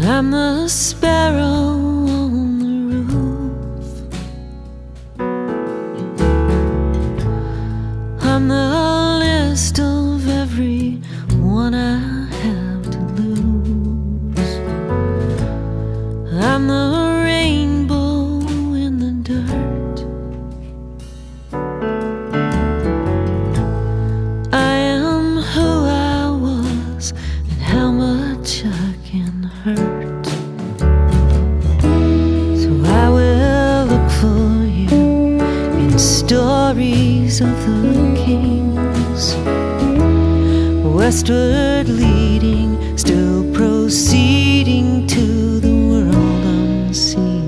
I'm the sparrow on the roof. I'm the list of everyone I have to lose. I'm the rainbow in the dirt. I am who I was and how much I can hurt. So I will look for you in stories of the kings, westward leading, still proceeding to the world unseen.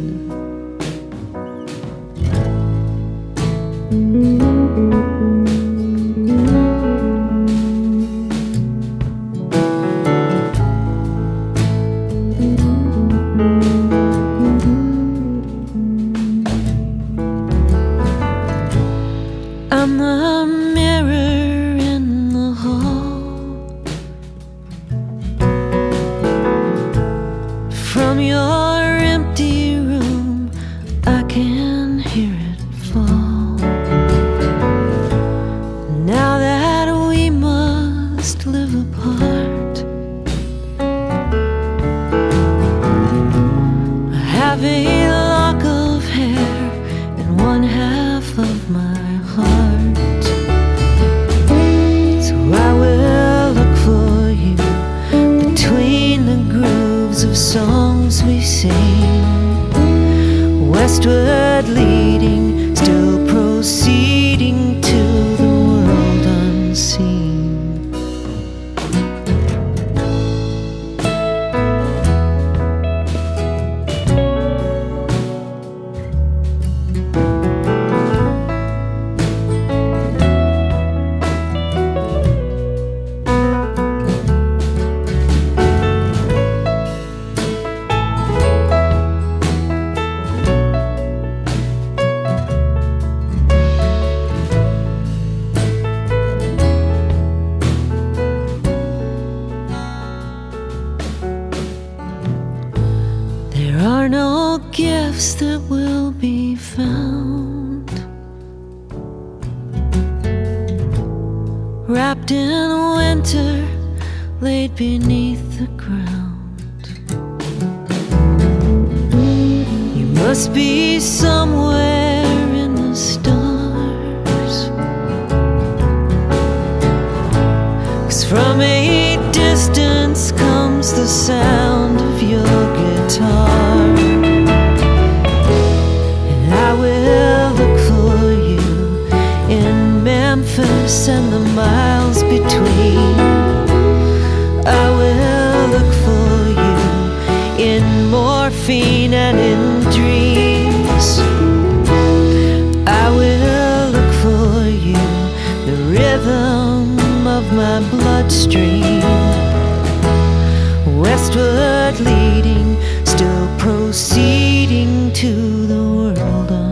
I'm the mirror in the hall. From your empty room, I can hear it fall. Now that we must live apart, I have a lock of hair and one half of my heart. So I will look for you between the grooves of songs we sing, westward leading, still proceeding to the world unseen. There are no gifts that will be found wrapped in winter, laid beneath the ground. You must be somewhere in the stars, 'cause from a distance comes the sound of your guitar. And I will look for you in Memphis and the miles between. I will look for you in morphine and in dreams. I will look for you, the rhythm of my bloodstream, westward leading, still proceeding to the world